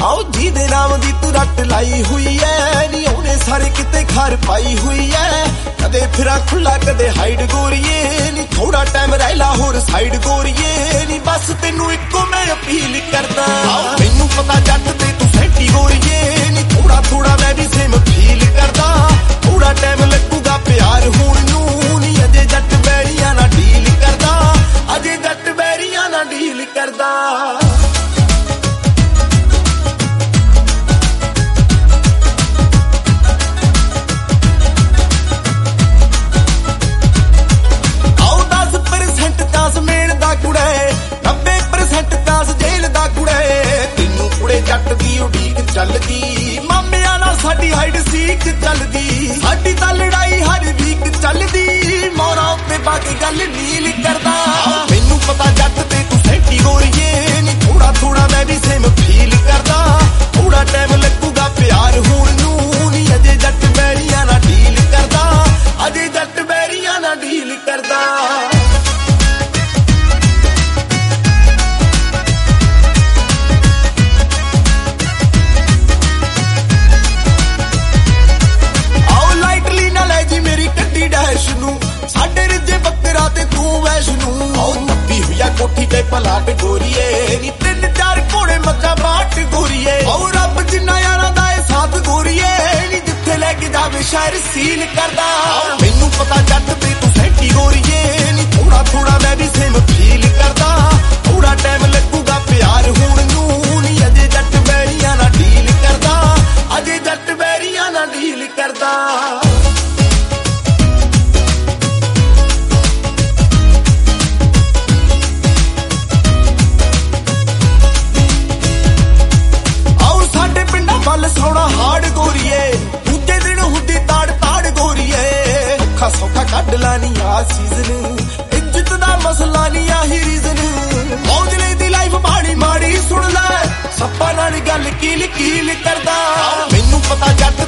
आओ जी दे नाम दी तू रट लाई हुई है नी ओने सारे किते खार पाई हुई है कदे फिरा खुला कदे हाइड गोरिए नी थोड़ा टाइम रह ला होर साइड गोरिए नी बस तेनू इको मैं अपील करदा मैनू पता जट ते तू सैंटी गोरिए नी थोड़ा थोड़ा मैं भी सेम फील करदा थोड़ा टाइम लगूगा प्यार होण नू नी अजे जट बैरियां ना डील करदा अजे जट बैरियां ना डील करदा जट दी उड़ीक चलदी मामिया नाल साडी हाइड सीक चलदी साडी तां लड़ाई हर वीक चलदी मोरा उत्ते बाकी गल नील करदा मैनू पता जट ते तू सैंटी गोरिए नी थोड़ा थोड़ा मैं भी सेम फील करदा थोड़ा टाइम लगूगा प्यार होण नू नी अजे जट बैरियां ना डील करदा अजे जट बैरियां ना डील करदा कोठी ते पलाट गोरीए नी तीन चार घोड़े मक्का बाट गोरीए और रब जिन्ना यारा दा साथ गोरीए नी जिथे लेके जावे शहर सील करदा मैनू पता जट ते तू सैंटी गोरीए नी थोड़ा थोड़ा मैं भी सेम फील करदा थोड़ा टाइम लगूगा प्यार होण नू नी अजे जट बैरियां ना डील करदा अजे जट बैरियां ना डील करदा सौना हाड़ गोरीए दूजे दिन हुंदी ताड़ ताड़ गोरीए औखा सौखा कढ लानी आ सीजन इज्जत दा मसला नी आही रीजन मौजले दी लाइफ माड़ी माड़ी सुन ले सप्पा नाल गल कील कील करदा मैनू पता जट